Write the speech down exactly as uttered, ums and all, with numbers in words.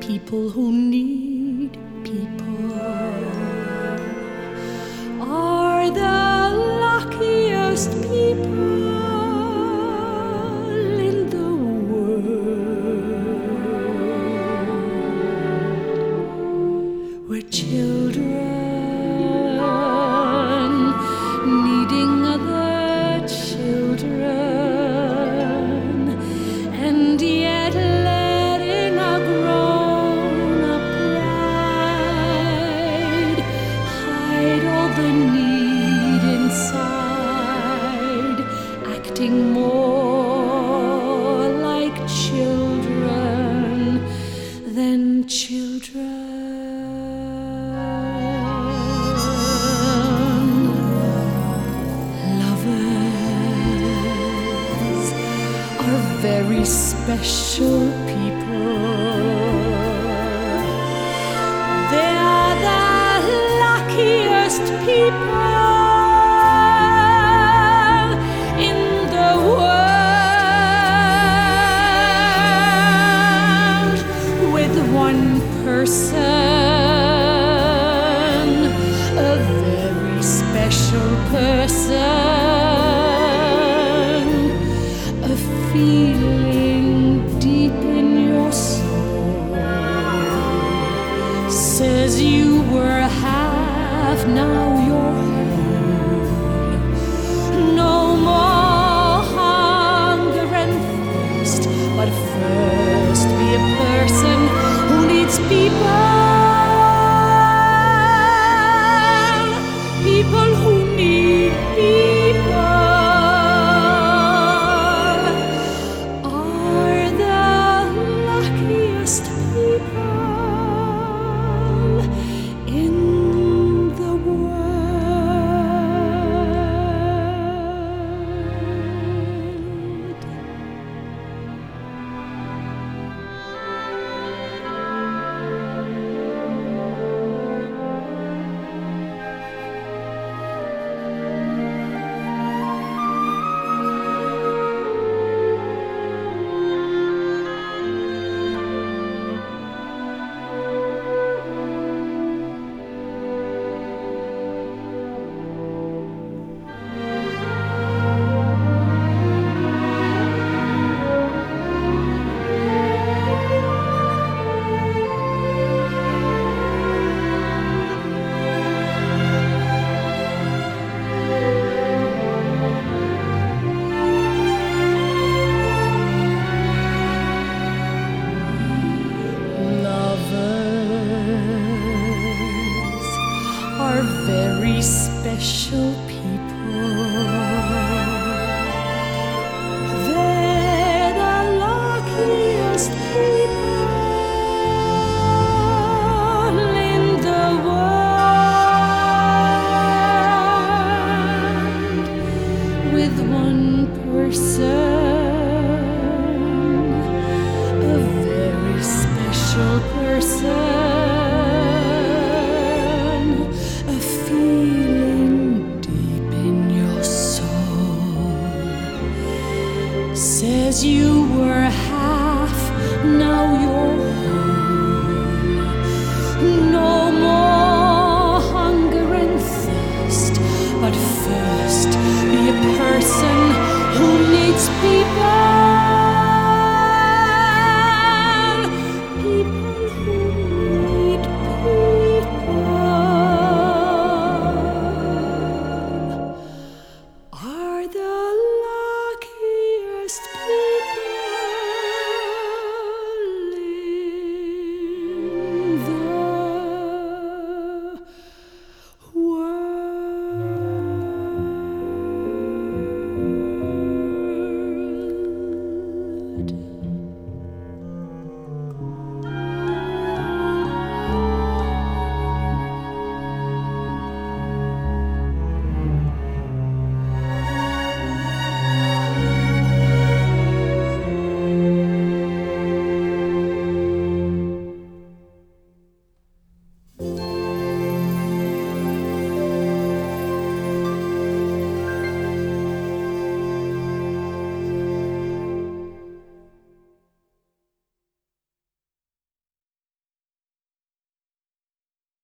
people who need people are the luckiest people in the world. We're children needing other children, and yet letting our grown-up pride hide all the need inside, acting more like children than children. Lovers are very special people. They are the luckiest people in the world. With one person, a very special person, a feeling deep in your soul says you were half, now you're whole. No more hunger and thirst, but first be a person who needs people. People who need people are the luckiest people in the world. Are very special people. They're the luckiest people in the world. With one person, a very special person,